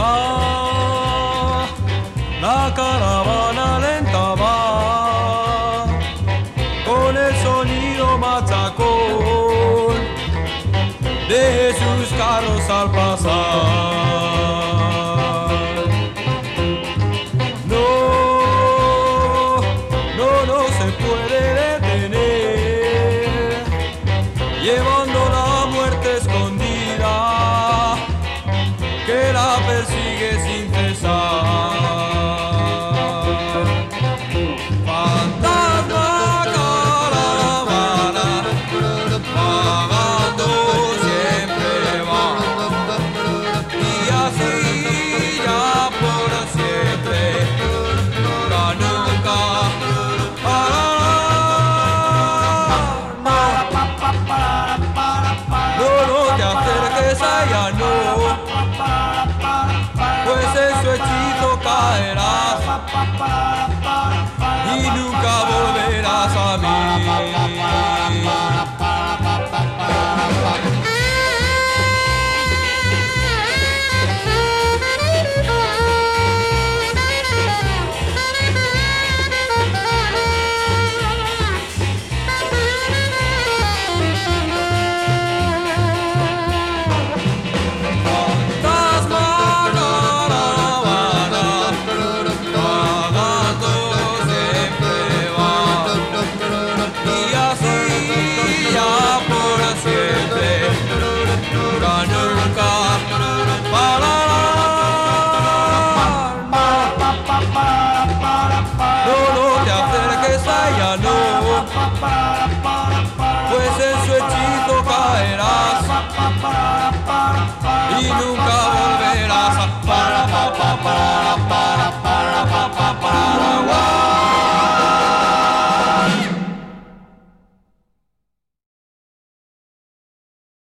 va, la caravana lenta va, con el sonido machacón de sus carros al pasar. No se puede detener, llevando la muerte escondida que la persigue sin cesar. Fantasma caravana, vagando siempre va, y así ya por siempre, nunca, nunca. No te acerques allá, no, pues en su hechizo caerás y nunca volverás a mí.